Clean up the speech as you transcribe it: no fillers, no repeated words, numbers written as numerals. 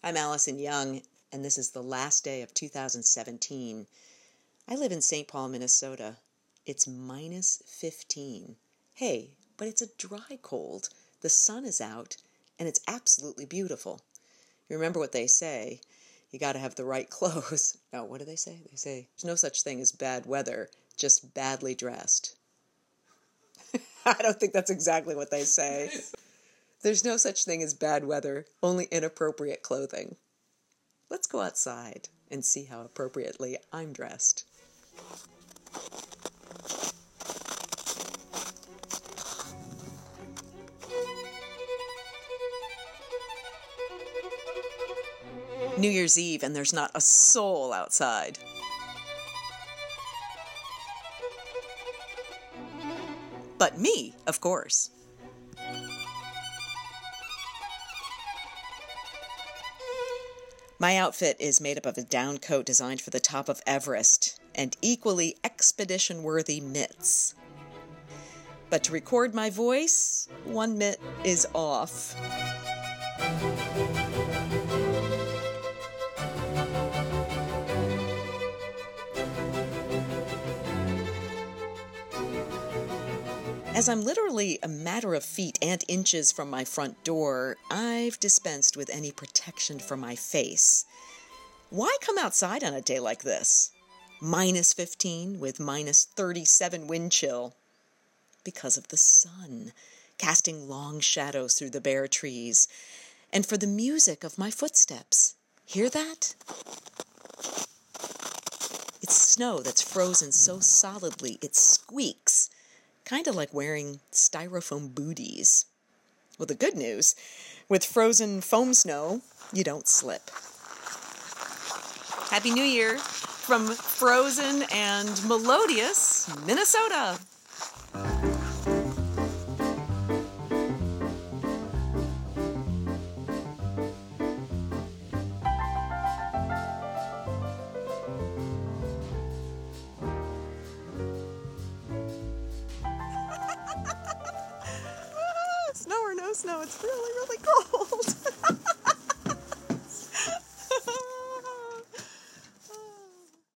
I'm Allison Young, and this is the last day of 2017. I live in St. Paul, Minnesota. It's minus 15. Hey, but it's a dry cold. The sun is out, and it's absolutely beautiful. You remember what they say, you gotta have the right clothes. No, what do they say? They say, there's no such thing as bad weather, just badly dressed. I don't think that's exactly what they say. There's no such thing as bad weather, only inappropriate clothing. Let's go outside and see how appropriately I'm dressed. New Year's Eve, and there's not a soul outside. But me, of course. My outfit is made up of a down coat designed for the top of Everest and equally expedition-worthy mitts. But to record my voice, one mitt is off. As I'm literally a matter of feet and inches from my front door, I've dispensed with any protection for my face. Why come outside on a day like this? Minus 15 with minus 37 wind chill. Because of the sun, casting long shadows through the bare trees, and for the music of my footsteps. Hear that? It's snow that's frozen so solidly it squeaks. Kind of like wearing styrofoam booties. Well, the good news, with frozen foam snow, you don't slip. Happy New Year from frozen and melodious Minnesota. Snow or no snow, it's really, really cold.